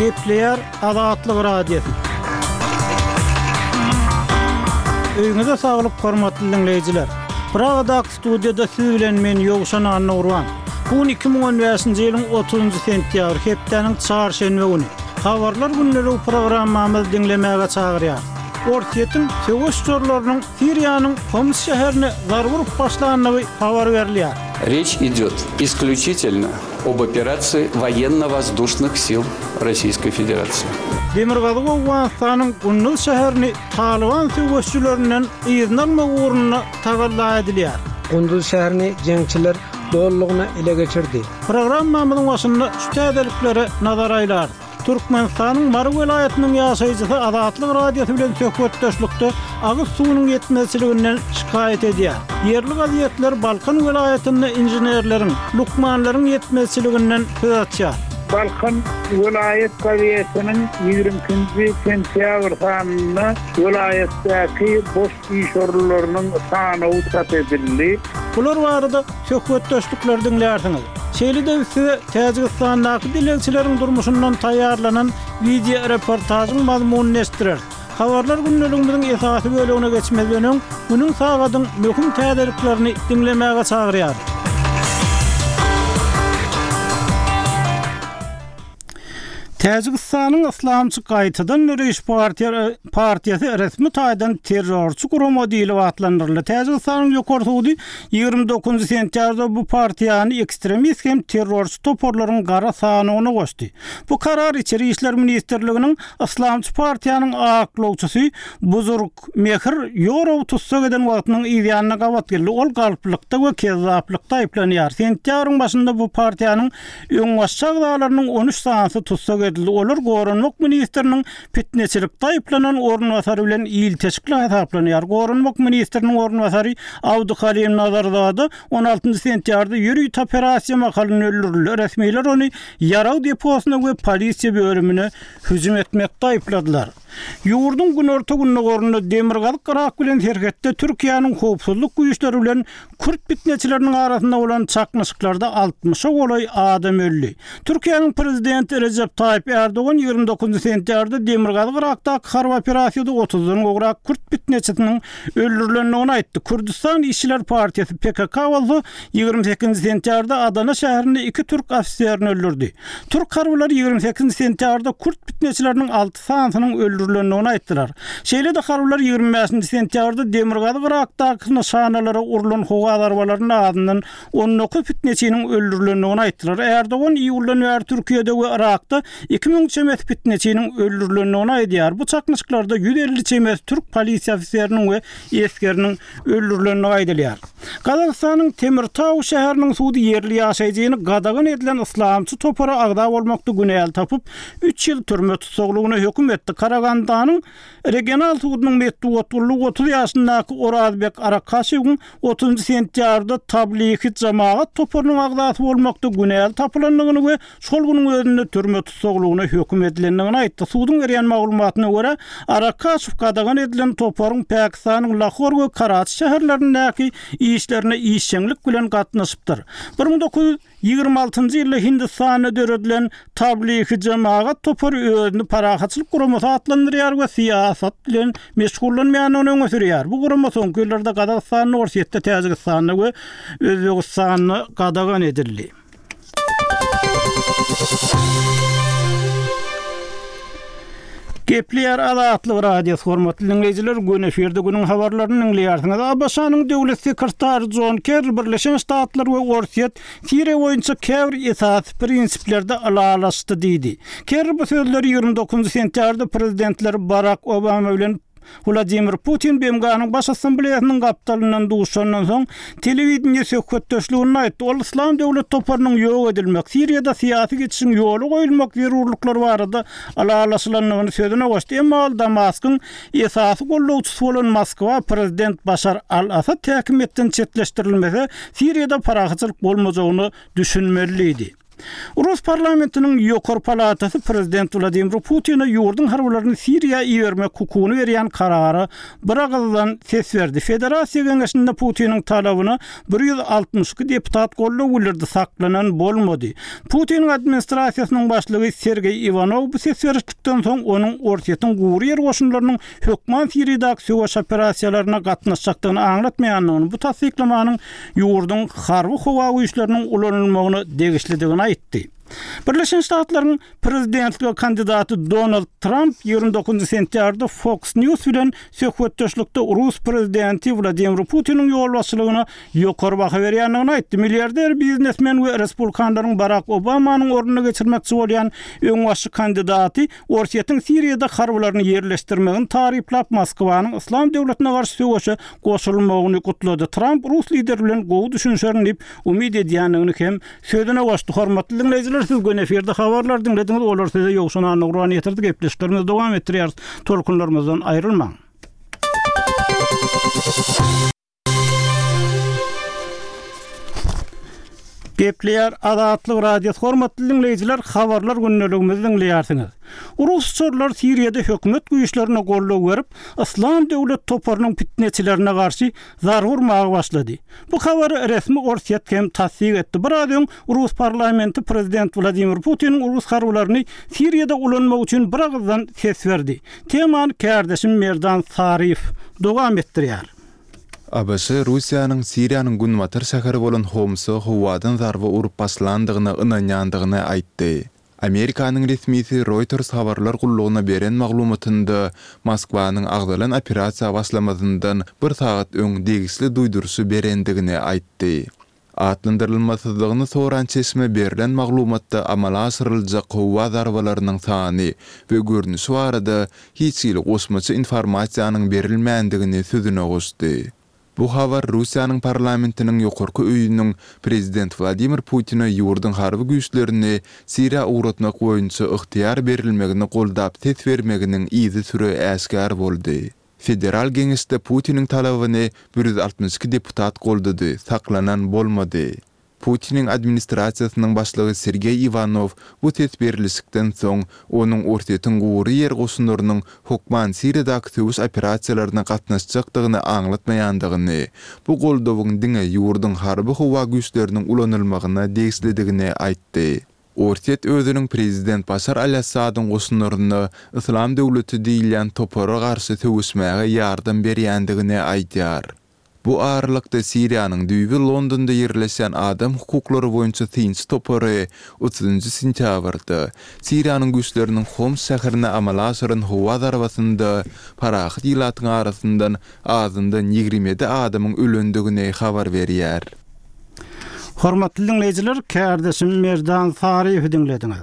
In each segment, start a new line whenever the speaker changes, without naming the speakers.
Kepler Azatlyk Radiosu. Öýüňize saglyk hormatly dinleýijiler. Pragada studiýada siz bilen men Ýogşan Anurwan. Bu 2015-nji ýylyň 30-njy sentýabr hepdeniň çarşembe güni. Habarlar günleri programmamyzy dinlemäge çagyrýar. Ortiýetiň söwüş jorlarynyň Siriýanyň Homs şäherine zarwurup başlanyny habar berilýär.
Речь идет исключительно об операции военно-воздушных сил Российской Федерации.
Demirgazyk Awganystanyň Gunduz şäherini Taliban söwüşçülerinden ýygnalma uğruna tagalla edilýär.
Gunduz şäherini jeňçiler dollugyna ele geçirdi.
Programmamyzyň başynda şu täzeliklere nazar aýlar. Türkmenistanyň Marw welaýatynyň ýaşaýjysy Azatlyk Radiosu bilen söhbetdeşlikde agyz suwunyň ýetmezçiliginden şikayet edýär. Yerli gazetler Balkan welaýatyny injenerleriň, lukmanlaryň ýetmezçiliginden söz açýar.
Balkan vilayet gazetinin 20. sentyabr sanında vilayetteki boş iş orlularının sanı uçat edildi.
Bular barada söhbetdeşlikler dinlärsiňiz. Şeýle-de size Täjikistanyň dilekçileriň durmuşyndan taýýarlanan video reportajyň mazmunyny esdirer. Habarlar günlerimiziň esasy bölügine geçmeden bunyň sagadyň möhüm täzeliklerini dinlemäge çagyrýar. Täjikistanyň Islamçy gaýtadan Nuriş partiýasy resmi taýdan terrorçy gurumy diýilip atlandyryldy. Täjikistanyň ýokary sudy 29 sentýaberde bu partiýany ekstremist hem terrorçy toporlaryň gara sanyny goşdy. Bu karar içeri işler ministrliginiň Islamçy partiýanyň aklawçysy Buzurg Mehir Ýorow tutsak eden wagtynyň ýanyna gawat geldi. Ol galplykda we kezaplykda aýplanýar. Sentýabryň başynda bu partiýanyň öňbaşçylarynyň 13 sanaty tutsak olar Gorunluk ministriniň fitneçilikde aýplanan ornwasary bilen ýyl teşkil hesaplanýar. Gorunluk ministriniň ornwasary Abduhalim Nazardada 16 sentýaberde ýürüýt operasiýa makalyny öldürildi. Resmiler ony ýaraw deposyna we polisiýa bölümine hüjüm etmekde aýpladylar. Ýurdun günorta gününe gorunda Demirgazyk Irak bilen hergetde Türkiýanyň howpsuzlyk güýçleri bilen Kürt fitneçileriniň arasynda bolan çakmyşyklarda 60-a golay adam öldi. Türkiýanyň prezidenti Recep Tayyip Erdoğan 29 sentýaberde Demirgazyk Irakda harp operasiýada 30-dan gowrak Kürt fitneçisiniň öldürilendigini aýtdy. Kürdistan İşçiler Partiýasy PKK bolsa 28 sentýaberde Adana şäherinde 2 türk ofisiýerini öldürdi. Türk harblary 28 sentýaberde Kürt fitneçileriniň 6 sanatynyň öldürilendigini aýtdylar. Şeýle-de harblary 25 sentýaberde Demirgazyk Irakdaky nişanalara urulan howa arabalarynyň adyndan 19 fitneçiniň öldürilendigini aýtdylar. Erdoğan ýyldan beri Türkiýede we Irakda 2000 çemet fitneçiniň öldürilendigini aýdýar. Bu çakmyşyklarda 150 çemet türk polisiýa ofisiýeriniň we eskeriniň öldürilendigini aýdylýar. Kazakstanyň Temirtaw şäheriniň sudy yerli ýaşaýjyny gadagan edilen islamçy topara agda bolmakda günäl tapyp 3 ýyl türme tutsaklygyna höküm etdi. Karagandanyň regional sudynyň metduatlygy 30 ýaşyndaky Orazbek Arakaşewiň 30 sentýaberde tabliği jamaat toparynyň agdasy bolmakda günäl tapylandygyny we şol güniň özünde türme tutsaklygyna höküm edilendigini aýtdy. Sudyň berýän maglumatyna görä Arakaşew gadagan edilen toparyň Pakistanyň Lahore we Karachi şäherlerindäki işlerine işçilik bilen gatnaşypdyr. 1926-njy ýylda Hindistana döredilen tabliği jamaat topary özüni parahatçylyk gurumy atlandyrýar we siýasat bilen meşgullanmagyny öňe sürýär. Bu gurumy soňky ýyllarda Kazakstanyň orsiýetde Täjikistanyny we Özbegistanyny gadagan edildi. Kepler Azatlyk Radiosu hormatly dinleýijiler, gün eferde günüň habarlaryny dinleýärsiňiz. Abaşanyň döwlet sekretary John Kerry Birleşen Ştatlar we Orsiýet Siriýa boýunça käbir esas prinsiplerde alalaşdy diýdi. Kerry bu sözleri 29 sentýaberde prezidentler Barack Obama bilen Vladimir Putin BMG'nın baş assambleýasynyň gapdalynyň duşandan soň telewizioniýa söhbetdeşligini aýtdy. Ol islam döwlet toparynyň ýok edilmek, Siriýada syýasy geçişiň ýoly goýulmak zerurluklar barada alalaşylanmagyny sözüne goşdy. Emma Damaskyň esasy gollawçysy bolan Moskwa prezident Başar al-Asad häkimetden çetleşdirilmese Siriýada parahatçylyk bolmajagyny düşünmeli idi. Rus parlamentinin ýokary palatasy prezident Vladimir Putin'e ýurdun harbylaryny Siriýa iýermek hukugyny berýän karary bir agzdan ses berdi. Federasiýa Geňeşinde Putin'in talabyny 162 deputat gollap bildirdi, saklanan bolmady. Putin'in administrasiýasynyň başlygy Sergey Ivanov bu ses berişikden soň onuň ortaýatyň guwry ýer goşunlarynyň hökman Siriýadaky söwüş operasiýalaryna gatnaşjakdygyny aňlatmaýanlygyny, bu tasdiklamanyň ýurdun harby howa güýçleriniň ulanylmagyny degişlidigini aýtdy. Birleşen Ştatlaryň prezidentliğe kandidaty Donald Trump 29 sentýarda Fox News bilen söhbetdeşlikde Rus prezidenti Vladimir Putin'in ýol başçylygyna ýokary baha berýändigini aýtdy. Milliarder biznesmen we respublikanlaryň Barack Obamanyň ornuny geçirmekçi bolýan öň başly kandidaty ortaýatyň Siriýada harbylaryny ýerleşdirmegini taryplap Moskwanyň Islam döwletine garşy söwüşe goşulmagyny gutlady. Trump Rus lideri bilen gowy düşünşerini umid edýändigini hem sözüne goşdy. Hormatly dinleýijiler, siz gün eferde habarlar dinlediňiz, olar size ýokşuna nurany ýetirdik. Gepleşiklerimiz dowam etdirýär. Tolkunlarymyzdan aýrylmaň. Gepleýär Azatlyk radiosu hormatly dinleýijiler, habarlar günneligimizi dinleýärsiňiz. Rusçylar Siriýada hökümet güýçlerine gollap berip, Islam döwlet toparynyň fitneçilerine garşy zar vurmagy başlady. Bu habary resmi ortaýat hem tasdik etdi. Birazdan Rus parlamenti prezident Vladimir Putin'in Rus harbylaryny Siriýada ulanmak üçin bir agzdan ses berdi. Temany kardeşim Merdan Sariýew dowam etdirýär.
ABC Rusiýanyň Siriýanyň Gunmatyr şäheri bolan Homsy howadan zarby urup başlandygyny ynanýandygyny aýtdy. Amerikanyň resmisi Reuters habarlar gullugyna beren maglumatynda Moskwanyň agdalan operasiýa başlamadyndan bir saat öň degisli duýdurşy berendigini aýtdy. Atlandyrylmasyzlygyny soran çeşme berilen maglumatda amala aşyryljak howa zarbalarynyň sany we görnüşi barada hiç ýyl gosmaçy informasiýanyň berilmändigini sözüne goşdy. Bu habar Rusiýanyň parlamentiniň ýokarky öýüniň prezident Vladimir Putin'e ýurdun harby güýçlerini Siriýa uğratmak boýunça ygtyýar berilmegini goldap ses bermeginiň izi süre äskär boldy. Federal Geňeşde Putin'in talabyny 162 deputat goldady, saklanan bolmady. Putin'in administrasiýasynyň başlygy Sergey Ivanov bu ses berilişikden soň onuň ortaýatyň guwry ýer goşunlarynyň hukman Siriýadaky söwüş operasiýalaryna gatnaşjakdygyny aňlatmaýandygyny, bu goldawyň diňe ýurdun harby howa güýçleriniň ulanylmagyna degişlidigini aýtdy. Ortaýat özüniň prezident Bashar al-Assadyň goşunlaryny Islam döwleti diýilen topara garşy söwüşmäge ýardam berýändigini aýtýar. Bu ağırlıkta Siriýanyň düýbi Londonda ýerleşen adam hukuklary boýunça tinç topary 30 sentýabrda Siriýanyň güýçleriniň Homs şäherine amala aşyran howa zarbasynda parahat ýylatyň arasyndan azyndan 27 adamyň ölendigini habar berýär.
Hormatly dinleýijiler, kardeşim Merdan Sariýew dinlediňiz.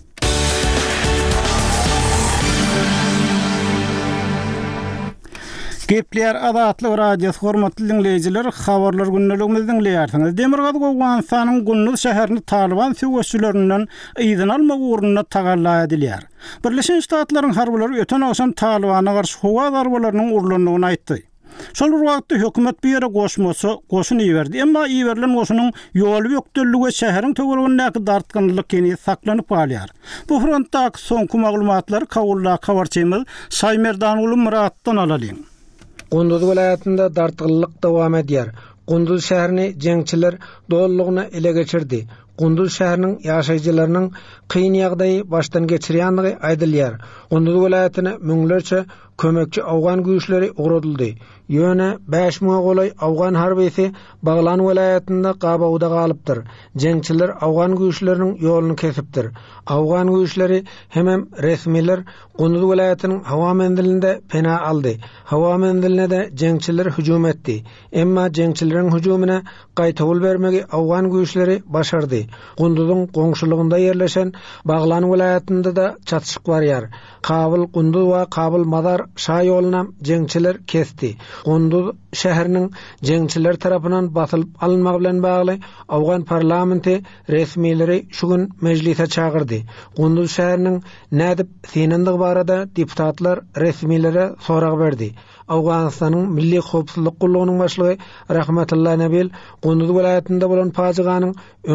Gepleýär Azatlyk radiosu hormatly dinleýijiler, habarlar günneligimizi dinleýärsiňiz. Demirgaz Gowganstanyň Gulnuz şäherini Taliban söwüşçülerinden ýydan almak ugruna tagalla edilýär. Birleşen Ştatlaryň harbylary öten akşam Talibana garşy howa zarbalarynyň urlandygyny aýtdy. Şol wagtda hökümet bir ýere goşun iýerdi. Emma iýerilen goşunyň ýoly ýokdulligi şäheriň töweregindäki dartgynlyk keni saklanyp galýar. Bu frontdaky soňky maglumatlary kawarçymyz Saýmerdan uly Muratdan alalyň.
Gunduz vilayetinde dartgınlık devam edýär. Gunduz şäherini jeňçiler dollygyna ele geçirdi. Gunduz şäheriniň ýaşaýjylarynyň kyn ýagdaýy başdan geçirýänligi aýdylýar. Gunduz vilayetine müňlerçe kömekçi awgan güýçleri uğradyldy. Ýöne 5000 golay awgan harbisi Baglan vilayetinde gabawda galypdyr. Jeňçiler awgan güýçleriniň ýoluny kesipdir. Awgan güýçleri hemem resmiler Gunduz vilayetiniň hawa mendilinde pena aldy. Hawa mendiline de jeňçiler hüjum etdi. Emma jeňçileriň hüjumuna gaýtabyl bermegi awgan güýçleri başardy. Gunduzyň goňşulygynda ýerleşen Baglan vilayetinde de çatışyk barýar. Kabul Gunduz we Kabul Madar şa ýoluna jeňçiler kesdi. Gunduz şäheriniň jeňçiler tarapyndan basylyp alınmagy bilen bagly awgan parlamenti resmileri şu gün mejlise çağırdy. Gunduz şäheriniň nädip senendiği barada deputatlar resmilere sorag berdi. Awganistanyň Milli Howpsuzlyk Gullugynyň başlygy Rahmatullah Nabil Gunduz vilayetinde bolan pajyganyň öňüni almak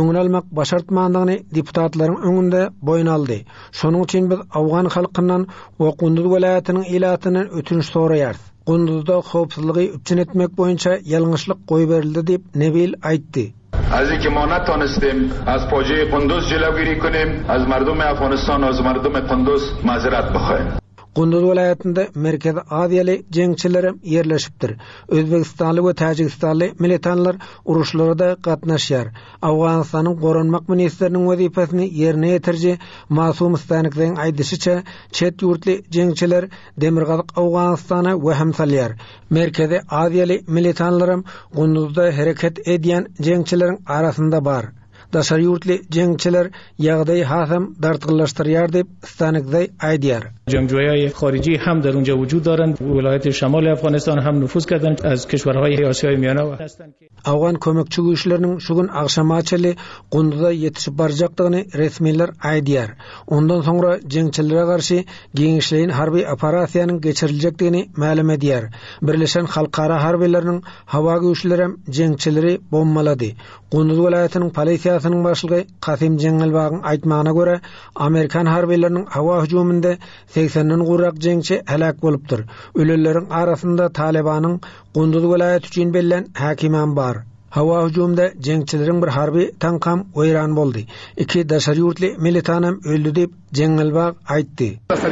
almak başartmandygyny deputatlaryň öňünde boyun aldy. Şonuň üçin biz Awgan halkyndan we Gunduz welaýatynyň ilatynyň ötünç soraýar. Gunduzda howpsuzlygy üçin etmek boýunça ýalňyşlyk goý berildi diýip Nebil aýtdy.
از اینکه ما نتونستیم از فاجعه قندوز جلوگیری کنیم از مردم افغانستان و از مردم قندوز معذرت بخوایم.
Gunduz welaýatynda Merkez Aziýaly jeňçiler ýerleşipdir. Özbegistanly we Täjikistánly militanlar uruşlarda gatnaşýar. Awganystanyň goranmak ministriniň wezipasini ýerine ýetirji Masum Stanikden aýdyşyça çet ýurtly jeňçiler Demirgazyk Awganystana wehim salýar. Merkez Aziýaly militanlaram Gunduzda hereket edýän jeňçileriň arasynda bar. Daşary ýurtly jeňçiler ýagdaý hasam dartgyllaşdyrýar diýip Stanikday aýdýar.
جنگجویان خارجی هم در اونجا وجود دارند. ولایت شمال افغانستان هم نفوذ کردند از کشورهای آسیای میانه هستند.
Awgan kömekçi güýçleriniň şugun akşamaçyly Gunduzda ýetişip barjakdygyny resmiler aýdýar. Ondan soňra jeňçilere garşy giňişleýin harby operasiýanyň geçiriljekdigini ma'lum edýär. Birleşen Halkara harbylariniň hawa güýçleri hem jeňçileri bombalady. Gunduz welaýatynyň polisiýasynyň başlygy Kasim Jengelbagyň aýtmagyna görä, Amerikan harbylariniň hawa hujumynda 80-den gurrak jeňçi helak bolupdyr. Ölelleriň arasynda Talibanyň Gunduz welaýaty üçin bellen häkimen bar. Hawa hujumda jeňçileriň bir harby tankam weýran boldy. 2 daşary ýurtly militanam öldü diýip Jengelbag aýtdy.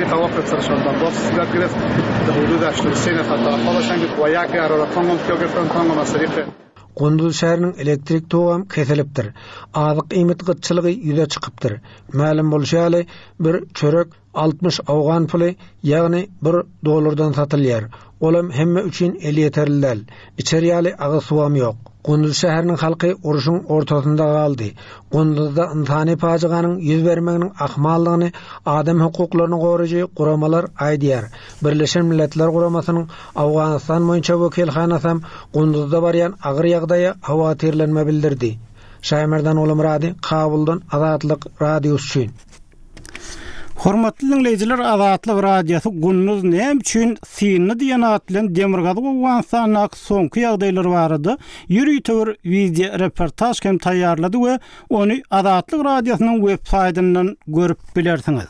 Gunduz şäheriniň elektrik togam kesilipdir. Azyk iýmet gytçylygy ýüze çykypdyr. Ma'lum bolşaly bir çörek 60 Awgan puly, ýagny $1 satylýar. Olam hemme üçin el ýeterli. İçeriýäli agy suwam ýok. Gunduz şäheriniň halky uruşyň ortasynda galdy. Gunduzda insany pajyganyň ýüz bermeginiň ahmallygyny adam hukuklaryny goraýjy guramalar aýdýar. Birleşen Milletler Guramasynyň Awganystan boýunça wekilhanasy Gunduzda barýan agyr ýagdaýa hawatyrlanma bildirdi. Şaýmerdan Olumrady, Kabuldan Azatlyk Radiosu üçin.
Hormatly dinleyijiler, Azatlyk Radiosu Gunduz näme üçin synny diýen at bilen Demirgazyk Awganystanyň soňky ýagdaýlary barady. Ýürüýtür video reportaj hem taýýarlady we onu Azatlyk Radiosynyň web saýtyndan görüp bilersiňiz.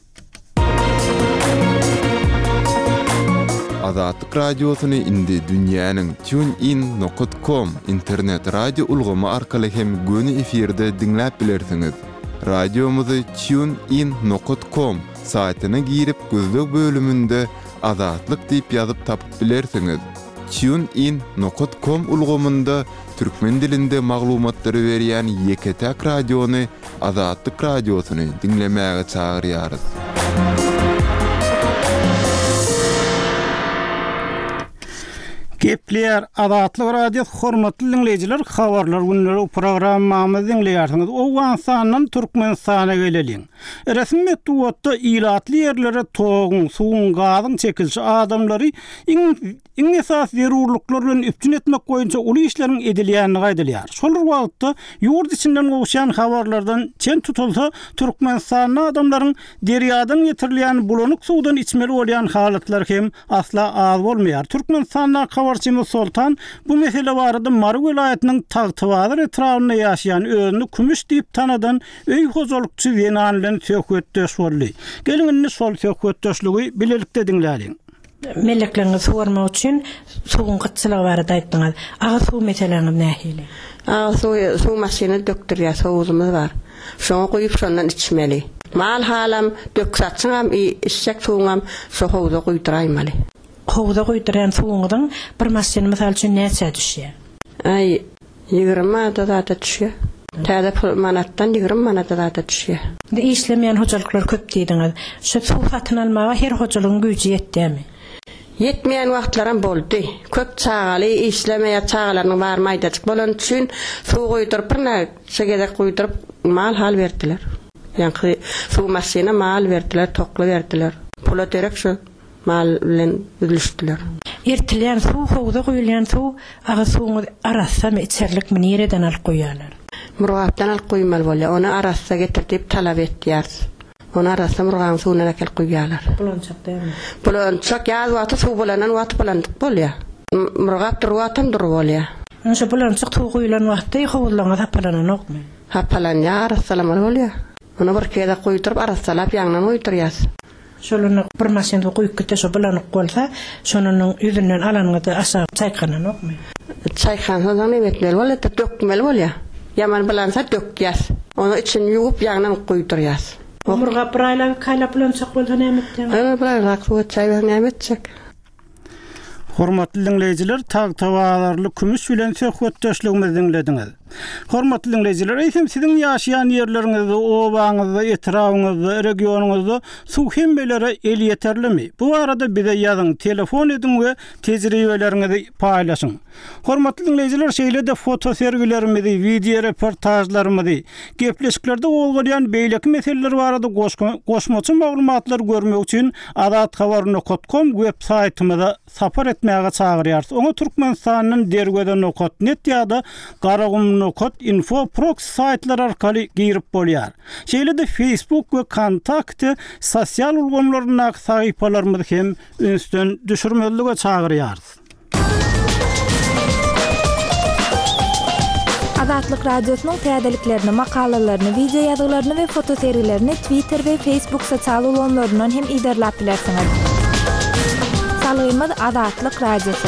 Azatlyk Radiosyny indi dünýäniň tunein.com internet radio ulgamy arkaly hem göni efirde dinläp bilersiňiz. Radiomuzy tunein.com saýtyna girip gözlük bölümünde Azatlyk diýip ýazyp tapyp bilersiňiz. tunein.com ulgamynda türkmen dilinde maglumatlary berýän Ýeketäk radiony Azatlyk Radiosyny dinlemäge çagyrýarys.
Gepler Azatlyk Radiosu hormatly dinleyijiler, habarlar günleri programmamyzy dinleýärsiňiz. Awganystanyň Türkmenistana geleliň. Resmi metduatda ilatly ýerlere toğun, suwun, gazyň çekilşi adamlary iň esas zerurluklar bilen üptün etmek boýunça uly işleriň edilýänini gaýdylýar. Şol wagtda ýurt içinden goşan habarlardan çen tutulsa Türkmenistanyň adamlaryň derýadan getirilýän bulanyk suwdan içmeli bolýan halatlar hem asla az bolmaýar. Türkmenistanyň Habarçymyz Soltan bu mesele barada Marw welaýatynyň Tagtybazyr etrawyna ýaşaýan özüni kümüş diýip tanadan öý hozalykçy Zenan bilen söhbetdeş boldy. Gelin şol söhbetdeşligi bilelikde dinläliň.
Meleklerini sormak için soğun kıtçılığı barada aýtdyňyz. Ağa suw meseleňiz nähili?
Ağa suw maşyny döktürýär, sowuzumyz bar. Şoňa goýup şondan içmeli. Mal halam döksaçyňam içsek suwuňam şo howza goýduraýmaly.
Howza goýduran suwuňyň bir maşyny mysal üçin näçe düşýär?
Ay 20 manata da düşýär. Täze manatdan 20 manata da düşýär.
Işlemeýän hojalyklar köp diýdiňiz. Şu suw satyn almaga her hojalygyň güýji ýetdimi?
Yetmeyen wagtlaram boldy. Köp çagaly işlemeýär çagalaryň bar maýdaçyk bolan üçin suw goýduryp birnä şegede goýduryp mal hal berdiler. Ýani suw maşyna mal berdiler, tokly berdiler. Pula terek şu mal bilen üzülüşdiler.
Ertilýän suw howza goýulýan suw ağa suwuň arasamy içerlik minireden alyp goýýarlar.
Murgapdan alyp goýmaly bolýar. Onu arasy getirip talap etdiler. Onu arasy murgan suwuna akyl goýýarlar.
Bulançak diými?
Bulançak ýa wagty suw bolanan wagty bulandyk bolýar. Murgap durwatam dur bolýar.
Şu bulançak suw goýulan wagtda howuzlaňa tapalanan okmy?
Hapalan ya arassalam bolya. Onu bir kere koydurup arassalap yandan uyduryas.
Şolunu bir masende koyup gitse bulanık bolsa, şonunun yüzünden alanıda asa çaykanan okmu?
Çaykandan emetmeli bolya, dökmeli bolya. Yaman bulansa dökyas. Onu için yuvup yandan koyduryas.
Omurga pırayla kaylap bulansak bolsa ne emetden?
Öyle bulansak bu çaydan ne emetecek?
Hormatly dinleyijiler, tag-tawalarly kümüş bilen söhbetdeşligimizi dinlediňiz. Hormatly dinleyijiler, eýsem siziň ýaşaýan ýerleriňizde, obaňyzda, etrawyňyzda, regionuňyzda suw hemmelere el ýeterlimi? Bu arada bize ýazyň, telefon edin we tejribeleriňizi paýlaşyň. Hormatly dinleyijiler, şeýle-de foto sergilerimizi, video reportajlarymyzy, gepleşiklerde bolýan beýleki meseleler barada goşmaçy maglumatlar görmek üçin adathabar.com web saýtymyza sapar etmäge çagyrýar. Oňa Türkmenistanyň dergeden.net ýa-da Garagum.info proxy saytlar arkaly girip bolýar. Şeýle-de Facebook we Kontakt sosial ulgamlaryna sahypalarymyzy hem ünsden düşürmelige çagyrýar.
Azatlyk radiosynyň täzeliklerini, makalalaryny, video ýazgylaryny we foto serilerini Twitter we Facebook sosial ulgamlaryndan hem iderlap bilersiňiz. Salymyz Azatlyk radiosy.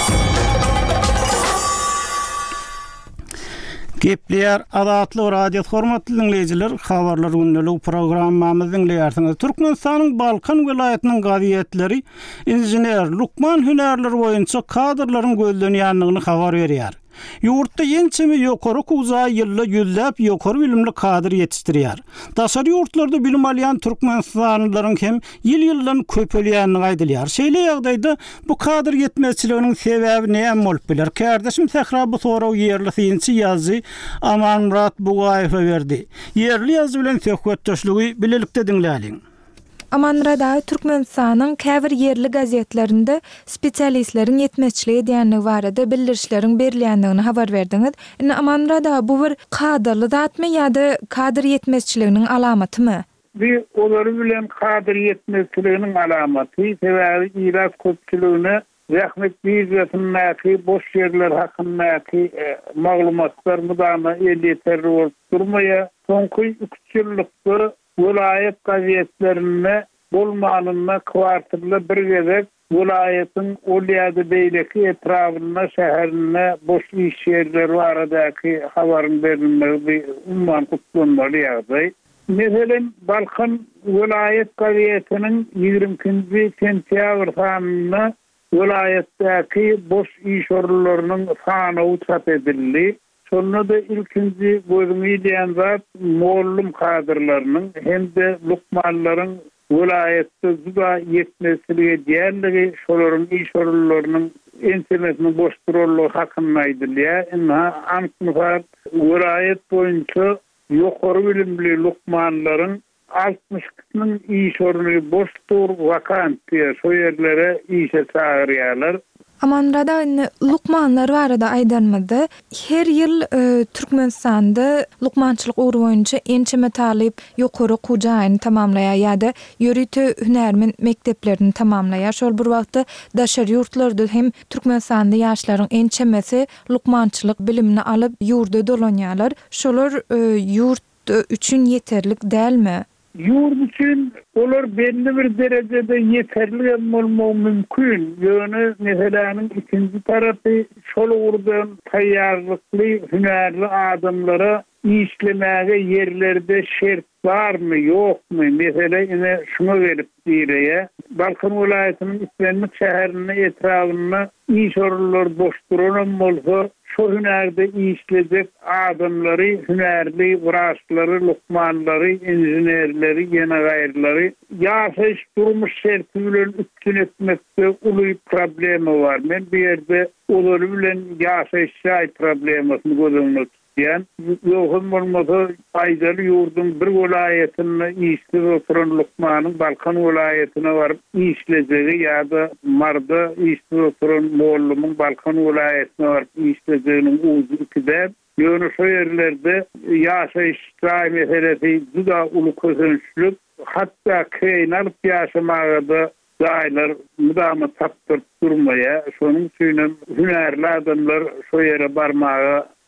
Gepler Azatlyk radio hormatly dinleyijiler, habarlar gündelik programmamyzy dinleýärsiňiz. Türkmenistanyň Balkan welaýatynyň gaziýetleri injener Lukman hünärleri boýunça kadrlaryň gözlenýändigini habar berýär. Ýurtda ýençemi ýokary kuza ýylla ýüzläp ýokary bilimli kadr ýetişdirýär. Daşary ýurtlarda bilim alýan türkmenistanylaryň hem ýyl-ýyldan köpelýänini aýdylýar. Şeýle ýagdaýda bu kadr ýetmezçiliginiň sebäbi näme bolup biler? Kardeşim Sehra bu soraw ýerli synçy ýazy Aman Murat Bugaýew berdi. Ýerli ýazy bilen söhbetdeşligi bilelikde dinläliň.
Amanrada Türkmenistanyň käbir ýerli gazetlerinde spesialistleriň ýetmezçiligi diýenligi barada bildirişleriň berilýändigini habar berdiňiz. Amanrada bu bir kadrly zatmy ýa-da kadr ýetmezçiliginiň alamatymy?
Bir olary bilen kadr ýetmezçiliginiň alamaty, sebäbi ýyrak köpçüligine rahmet biýetmäki boş ýerler hakyndaky maglumatlar mudama el ýeterli bolup durmaýa. Soňky 3 ýyllykda vilayet gazetlerine bolmanyna kwartyrly bir gezek vilayetin olýady beýleki etrawyna şäherine boş iş ýerleri baradaky habaryň berilmegi umman kutlanmaly ýagdaý. Meselen Balkan vilayet gazetiniň 20-nji sentýabr sanyna vilayetdäki boş iş orunlarynyň sany çap edildi. Sonra da ilkinci gözümüydüyen zat mollum kadrlarının hem de lukmanların vilayette zuda yetmesiliğe diğerleri şoların iş orullarının ensemesinin boş durulluğu hakkındaydı diye. İnha amsınıfat vilayet boyunca yukarı bilimli lukmanların 60 kısmının iş orunu boştur vakant diye şu yerlere işe çağırıyorlar.
Amanrada lukmanlar barada aýdanmady. Her ýyl Türkmenistanda lukmançylyk uğru boýunça ençeme talip ýokary kujaýyny tamamlaýar ýa-da ýörüte hünärmen mekteplerini tamamlaýar. Şol bir wagtda daşary ýurtlarda hem Türkmenistanda ýaşlaryň ençemesi lukmançylyk bilimini alyp ýurda dolanýarlar. Şolar ýurt üçin ýeterlik dälmi?
Yurt için olar belli bir derecede yeterli olmağı mümkün. Yani meselenin ikinci tarafı şol urdan tayyarlıklı, hünerli adamlara işlemeye yerlerde şert var mı yok mu? Mesela yine şunu verip direye. Balkan vilayetinin İslamlık şehirine etrafına iş orulları boş duran olsa şu hünerde işleyecek adamları, hünerli vraçları, lukmanları, injinerleri, yine gayrıları yaşayış durmuş şertiyle üstün etmekte ulu problemi var. Ben bir yerde olur bilen yaşayış problemasını gözümle tutuyan. Yokum olmasa faydalı yurdun bir vilayetine işsiz oturan lukmanın Balkan vilayetine varıp işleyeceği ya da Marda işsiz oturan Moğollumun Balkan vilayetine varıp işleyeceğinin uzu ikide. Yani şu yerlerde yaşayış meselesi da ulu közünçlük, hatta kreyn alıp yaşamaya da daylar müdamı taptırıp durmaya, şunun suyunun hünerli adamlar şu yere barmağa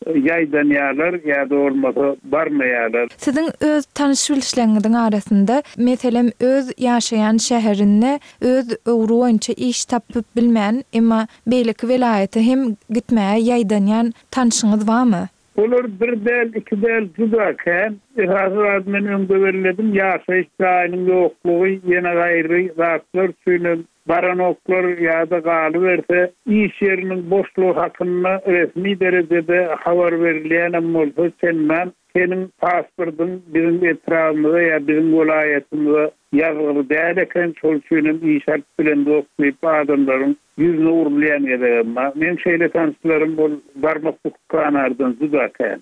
yaydanyalar ýa-da olmasa barmaýarlar.
Sizin öz tanış bilişleriňiň arasynda meselem öz ýaşaýan şäherini öz öwrü boýunça iş tapyp bilmän, emma beýleki welaýaty hem gitmäge ýaydanýan tanışyňyz barmy?
Olar bir del, iki del judaken, hazır men öňde beriledim, ýaşaýyş daýynyň ýoklugy, ýene gaýry zatlar süýnüp baranoklar ýa-da galy berse, iş ýeriniň boşlugy hakynda resmi derejede habar berilýän bolsa, senin pasportyň bizim etrafymyza ýa bizim welaýatymyza ýazgyly däl eken, şol üçin iş bilen dokuyup adamlaryň yüzüne urlayan edemma. Men şeýle tanışlarym bol barmak hukukanardan zudaken.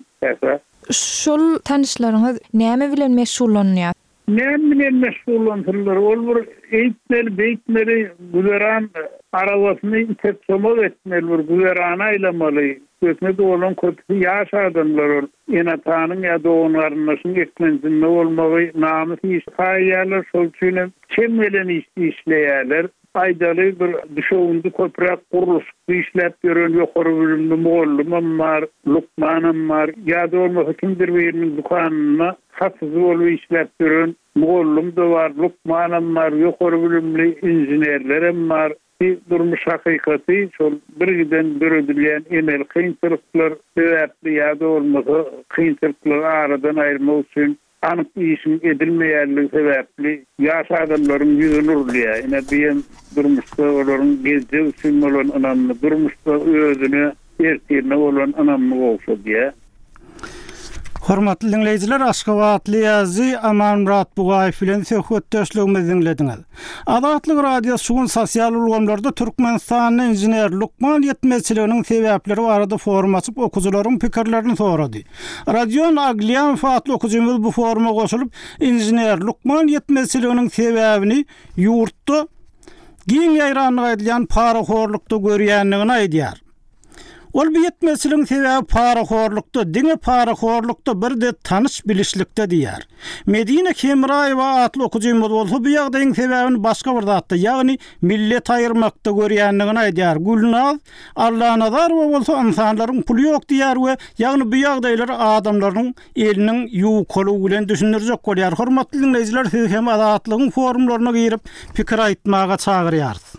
Şol tanışlaryňyz näme bilen meşgullanýar?
Näme bilen meşgullanýarlar? Ol bir eýtmeli, güzeran arabasyny itip somal etmeli, güzeran aýlamaly. Kötmede olan kötü yaş adamlar ýene tanyň ýa-da onlaryň eklenjinde bolmagy, namys iş haýýarlar, şol üçin çemelen işleýärler. Aydaly bir düşöwünde köprek guruluş işläp ýören ýokary bilimli mollumam bar, Lukmanam bar, ýa-da olmasa kimdir biriniň dukanyna hasyzy bolup işläp ýören mollum da bar, Lukmanam bar, ýokary bilimli inženerlerim bar. Durmuş hakykaty şol birden böredilýän emel kynçylyklar sebäpli ýa-da olmasa kynçylyklar aradan aýrmak üçin anyk işin edilmeýänligi sebäpli ýaş adamlaryň ýüzüne urlýar. Ene bilen durmuşda olaryň gezde üçin bolan anamly durmuşda özüne ertirme bolan anamly bolsa.
Hormatly dinleyijiler, Aşgabatly ýazy Aman Murat Bugaýew bilen söhbetdeşligimizi dinlediňiz. Azatlyk radiosu şuň sosial ulgamlarda Türkmenistanyň injener Lukman ýetmezçiliginiň sebäpleri barada forum açyp okuwçylaryň pikirlerini sorady. Radio Aglian fatly okuwçymyz bu foruma goşulyp injener Lukman ýetmezçiliginiň sebäbini ýurtda giň ýaýranlyk edilýän paraxorlukda görýänligini aýdýar. Ol bir yetmezçiligiň sebäbi paraxorlukda, diňe paraxorlukda bir de tanış bilişlikde diýär. Medine Kemraýewa atly okuwçymyz bolsa bu ýagdaýyň sebäbini başga bir zatda, ýagny millet aýyrmakda görýänligini aýdýar. Gülnaz Allahnazarova bolsa insanlaryň puly ýok diýär we ýagny bu ýagdaýlar adamlaryň eliniň ýuwkalygy bilen düşündirjek bolýar. Hormatly dinleyijiler, siz hem azatlygyň forumlaryna girip pikir aýtmaga çagyrýarsyz.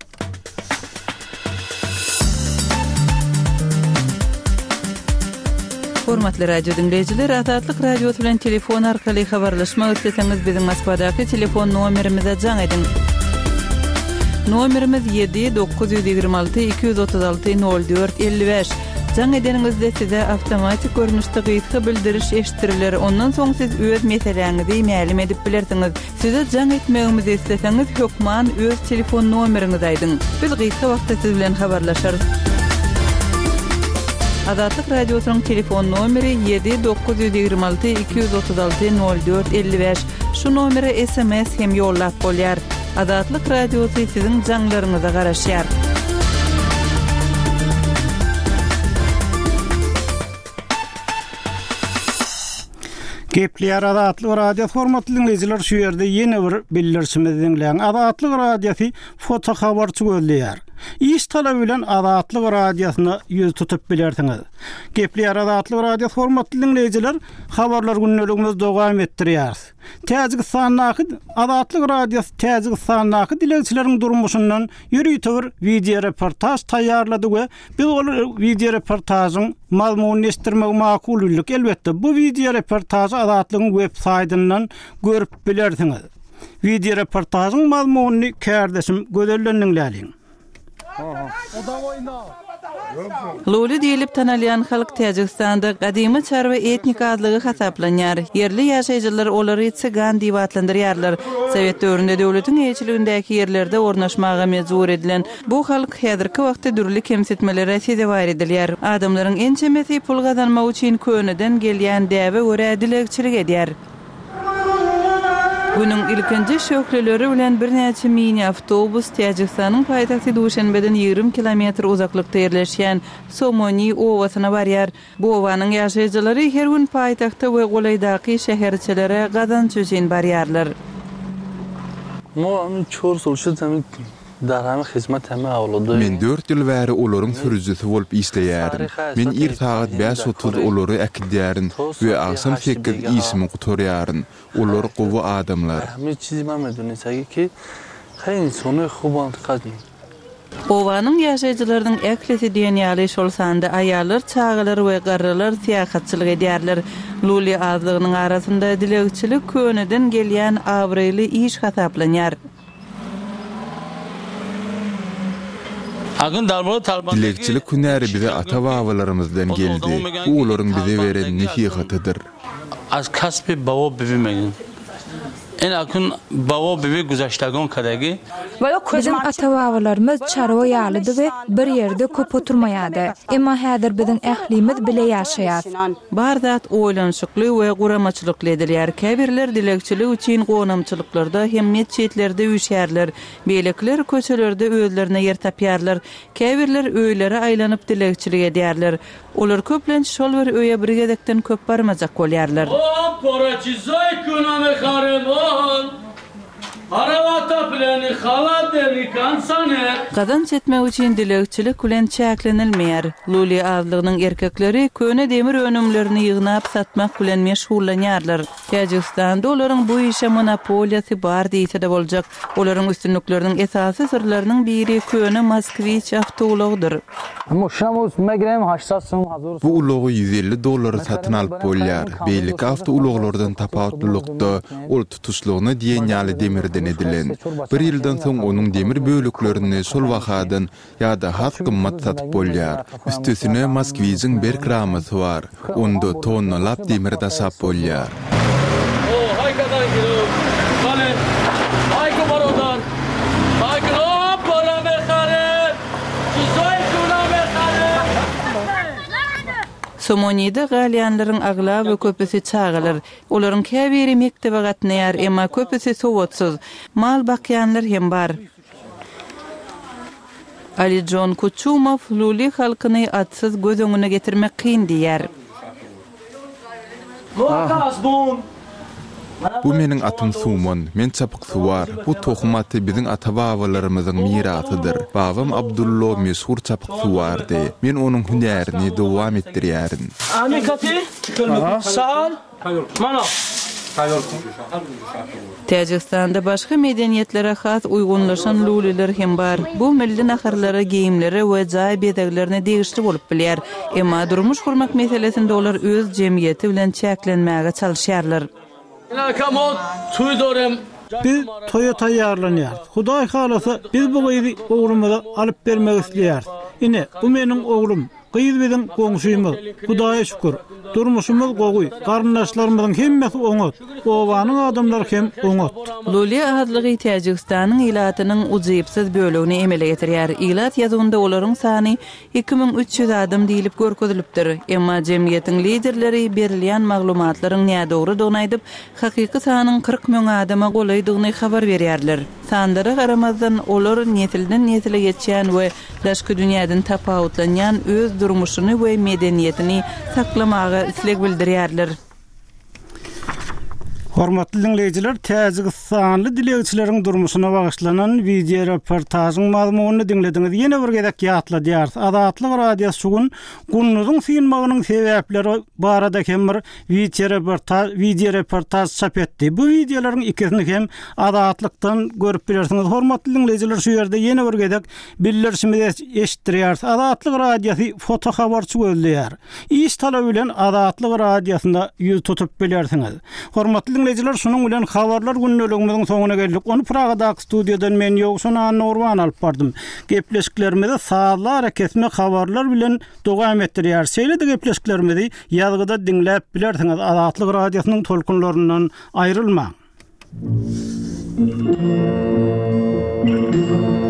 Hormatly radio dinleyijiler, Azatlyk radiosu bilen telefon arkaly habarlaşmak isleseňiz biziň Moskvadaky telefon nomerimize jaň edin. Nomerimiz 7-926-236-04-55. Jaň edeniňizde size awtomatik görnüşde gyýtgy bildiriş eşitdiriler. Ondan soň siz öz meseleňizi ma'lum edip bilersiňiz. Size jaň etmegimizi isleseňiz hökman öz telefon nomeriňizi aýdyň. Biz gyýtgy wagtda siz bilen habarlaşarys. Azatlyk radiosynyň telefon nomeri 7-926-236-04-55. Şu nomere SMS hem ýollap bolýar. Azatlyk radiosy siziň jaňlaryňyza garaşýar.
Gepler Azatlyk radio formatly dinleyijiler, şu ýerde ýene bir bildirişimizi dinleýän. Azatlyk radiosy foto habarçy gözleýär. İş talap bilen Azatlyk radiosyny ýüz tutup bilersiňiz. Gepler Azatlyk radio formatly dinleyijiler, habarlar günneligimiz dowam etdirýär. Täjikistanyň Azatlyk radiosu Täjikistanyň dilegçileriň durmuşyndan ýürüýtür video reportaj taýýarlady we biz ol video reportasyň mazmunyny estirmek makullyk. Elbetde bu video reportajy Azatlygyň web saýtyndan görüp bilersiňiz. Video reportasyň mazmunyny kärdeşim gözellendiňler.
Luli diýilip tanalýan halk Täjikistanda gadymy çarwa etnik azlygy hasaplanýar. Yerli ýaşaýjylar olary tsigan diýip atlandyrýarlar. Sowet döwründe döwletiň eýçiligindäki ýerlerde ornaşmaga mejbur edilen bu halk häzirki wagtda dürli kemsitmelere sezebar edilýär. Adamlaryň en çemesi pul gazanmak üçin köneden gelýän däwe görä dilegçilik edýär. Günün ilkinci şökleleri bilen bir näçe mini avtobus Täjikistanyň paýtagty Duşanbeden 20 kilometr uzaklykda ýerleşýän Somoni owasyna barýar. Bu owanyň ýaşaýjylary her gün paýtagta we golaýdaky şäherçilere gazanç üçin barýarlar.
Ma çor solşy zamin daramy hizmet hemme awludy.
Men 4 ýyl bäri olaryň sürüjisi bolup işleýärim. Men irtagat 5:30 olary äkidýärin we aksam 8 ismi gutorýaryn. Olar gowy adamlar.
Hemme çizmem edin ki haýyn sonu huban qadyn.
Owanyň ýaşaýjylarynyň äklisi diýen ýaly şol sanda aýallar, çağalar we garrylar siýasatçylyk edýärler. Luli azlygynyň arasynda dilegçilik köneden gelýän awryly iş hasaplanýar.
Dilekçilik günäri bize ata-babalarymızdan geldi. Bu olaryň bize beren nasihatydyr.
Az kasbi baba bibimenin. En akın baba bibi güzəştəgən kadagi.
Bizim ata-babalarymız çarwa ýalydy we bir ýerde köp oturmaýady. Emma häzir biziň ählimiz bile ýaşaýar.
Bar zat oýlanşykly we guramaçylykly edilýär. Käbirler dilekçilik üçin gonamçylyklarda hemmet çetlerde üşärler. Beýlekler köçelerde özlerine yer tapýarlar. Käbirler öýlere aýlanyp dilekçilik edýärler. Olar köplenç şol bir öýe birgedekden köp barmajak bolýarlar. Gadan çetmek üçin dilekçilik bilen çäklenilmeýär. Luli azlygynyň erkekleri köne demir önümlerini ýygnap satmak bilen meşgullanýarlar. Täjikistanda olaryň bu işe monopoliýasy bar diýse de boljak. Olaryň üstünlükleriniň esasy sırlarynyň biri köne Moskvich awtologdyr.
Bu ulogy $150 satyn alyp bolýar. Beýlik awtologlardan tapawatlykda ol tutuşlugyny diýen ýaly demirden edilen. Bir ýyldan soň onuň demir bölüklerini şol wagtdan ýa-da has gymmat satyp bolýar. Üstüsine Moskwijiň bir kramasy bar. Onda tonnalap demir da sap bolýar.
Somonida galyanlaryň agla we köpüsi çağalar. Olaryň käbiri mektebe gatnaýar, emma köpüsi sowatsyz. Mal bakýanlar hem bar. Ali John Kuchumov Luli halkyny atsyz göz öňüne getirmek kyn diýär.
Bu meniň atym Sumon, men çapyk suwar. Bu tohumaty biziň ata-babalarymyzyň mirasydyr. Babam Abdullah meşhur çapyk suwardy. Men onuň hünärini dowam etdirýärin.
Mana
Täjikistanda başga medeniýetlere has uygunlaşan luliler hem bar. Bu milli naharlara, giyimlere we jaý bedeglerine degişli bolup bilýär. Emma durmuş gurmak meselesinde olar öz jemgyýeti bilen çäklenmäge çalışýarlar.
Biz toya taýýarlanýar. Hudaý halasa biz bu gyzy oglumyza alyp bermek isleýär. Ine bu meniň oglum. Gyýyz biziň goňşymyz. Hudaýa şükür. Durmuşymyz gowy. Garyndaşlarymyzyň hemmesi oňat. Owanyň adamlary hem oňat.
Luli adlygy Täjikistanyň ilatynyň uzypsyz bölügini emele getirýär. Ilat ýazgynda olaryň sany 2300 adam diýilip görkezilipdir. Emma jemgyýetiň liderleri berilýän maglumatlaryň nädogry dogry aýdyp, hakyky sanyň 40 000 adama golaýdygyny habar berýärler. Sandara garamazdan olar nesilden nesile geçýän we daşky dünýäden tapawutlanýan öz durmuşyny we medeniýetini saklamagy isleg bildirýärler.
Hormatly dinleyijiler, Täjikistanly dilegçileriň durmuşyna bagyşlanan video reportasyň mazmunyny dinlediňiz. Ýene bir gezek ýatladýar. Adatlyk radiosu şugun günüňiň synmagynyň sebäpleri barada hemir video reportaj çap etdi. Bu videolaryň ikisini hem adatlykdan görüp bilersiňiz. Hormatly dinleyijiler, şu ýerde ýene bir gezek bildirişimizi eşitdirýär. Adatlyk radiosu foto habarçy gözleýär. İş talaby bilen adatlyk radiosunda ýüz tutup bilersiňiz. Hormatly dinleyijiler, şunun bilen habarlar günneligimiziň soňuna geldik. Onu Pragadaky studiodan men ýokşuna Norwan alyp bardym. Gepleşiklerimizi saatlar kesme habarlar bilen dowam etdirýär. Şeýle gepleşiklerimizi ýazgyda dinläp bilersiňiz. Adatlyk radiosynyň tolkunlaryndan aýrylma.